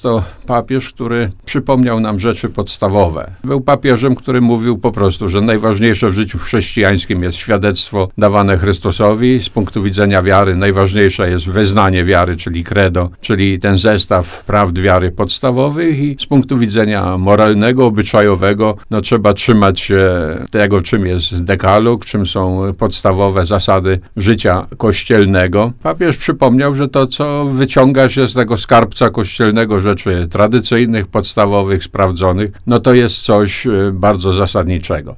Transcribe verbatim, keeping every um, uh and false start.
To papież, który przypomniał nam rzeczy podstawowe. Był papieżem, który mówił po prostu, że najważniejsze w życiu chrześcijańskim jest świadectwo dawane Chrystusowi. Z punktu widzenia wiary najważniejsze jest wyznanie wiary, czyli credo, czyli ten zestaw prawd wiary podstawowych, i z punktu widzenia moralnego, obyczajowego, no trzeba trzymać się tego, czym jest dekalog, czym są podstawowe zasady życia kościelnego. Papież przypomniał, że to, co wyciąga się z tego skarbca kościelnego rzeczy tradycyjnych, podstawowych, sprawdzonych, no to jest coś bardzo zasadniczego.